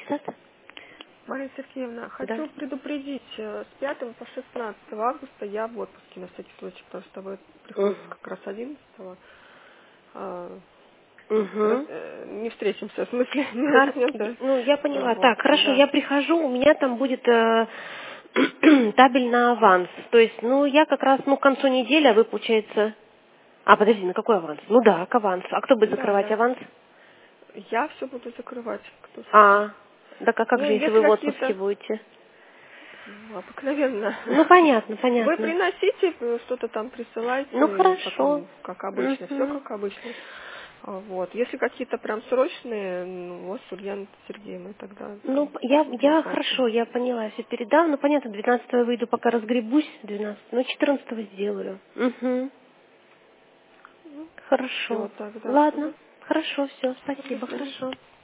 Лайфсет? Мария Сергеевна, Да. хочу предупредить, с 5 по 16 августа я в отпуске на всякий случай, потому что вы приходите как раз 11-го. Угу. Не встретимся, в смысле, не Хорошо. начнется Ну, я поняла. работа. Так, хорошо, Да. я прихожу, у меня там будет табель на аванс. То есть, ну, я как раз, к концу недели, а вы, получается... А, подожди, на какой аванс? Ну да, к авансу. А кто будет Да, закрывать да. аванс? Я все буду закрывать, кто что. А, да как Ну, же, если если вы в отпуске какие-то, будете? обыкновенно, Ну, понятно, вы понятно. приносите, что-то там Ну, присылайте, хорошо. как обычно, все Мгм. как обычно. Вот. Если какие-то прям срочные, вот с Ульяной Сергеевной тогда Ну, я соглашаться. хорошо, я поняла, все передам. Ну, понятно, 12-го выйду, пока разгребусь, 12, ну, 14-го сделаю. Угу. Хорошо. Все тогда. Ладно, хорошо, все, До спасибо, свидания. хорошо.